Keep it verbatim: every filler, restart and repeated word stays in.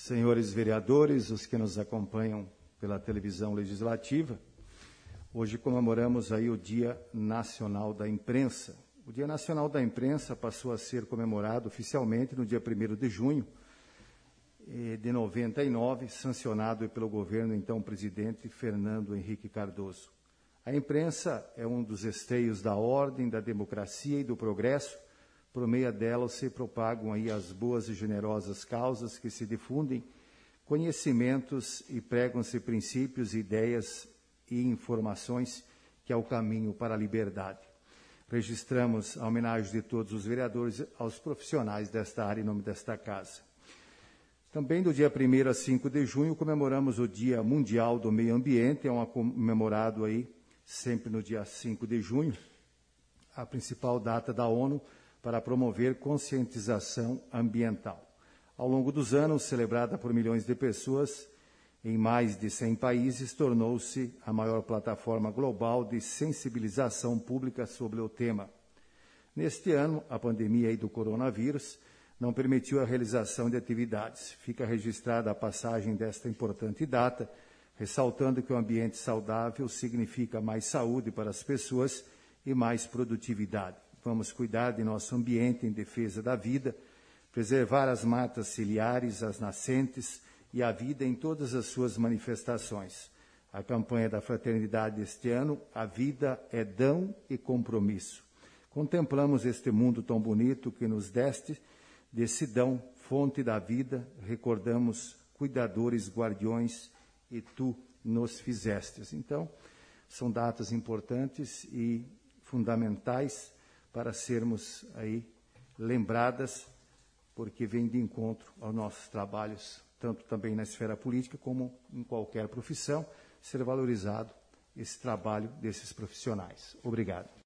senhores vereadores, os que nos acompanham pela televisão legislativa, hoje comemoramos aí o Dia Nacional da Imprensa. O Dia Nacional da Imprensa passou a ser comemorado oficialmente no dia primeiro de junho de noventa e nove, sancionado pelo governo então presidente Fernando Henrique Cardoso. A imprensa é um dos esteios da ordem, da democracia e do progresso. Por meio dela se propagam aí as boas e generosas causas que se difundem, conhecimentos e pregam-se princípios, ideias e informações que é o caminho para a liberdade. Registramos a homenagem de todos os vereadores aos profissionais desta área em nome desta casa. Também do dia primeiro a cinco de junho comemoramos o Dia Mundial do Meio Ambiente, é um comemorado aí sempre no dia cinco de junho, a principal data da ONU para promover conscientização ambiental. Ao longo dos anos, celebrada por milhões de pessoas em mais de cem países, tornou-se a maior plataforma global de sensibilização pública sobre o tema. Neste ano, a pandemia aí do coronavírus não permitiu a realização de atividades. Fica registrada a passagem desta importante data, ressaltando que o ambiente saudável significa mais saúde para as pessoas e mais produtividade. Vamos cuidar de nosso ambiente em defesa da vida, preservar as matas ciliares, as nascentes e a vida em todas as suas manifestações. A campanha da fraternidade este ano, a vida é dão e compromisso. Contemplamos este mundo tão bonito que nos deste, desse dão, fonte da vida, recordamos cuidadores, guardiões, e tu nos fizestes. Então, são datas importantes e fundamentais para sermos aí lembradas, porque vem de encontro aos nossos trabalhos, tanto também na esfera política como em qualquer profissão, ser valorizado esse trabalho desses profissionais. Obrigado.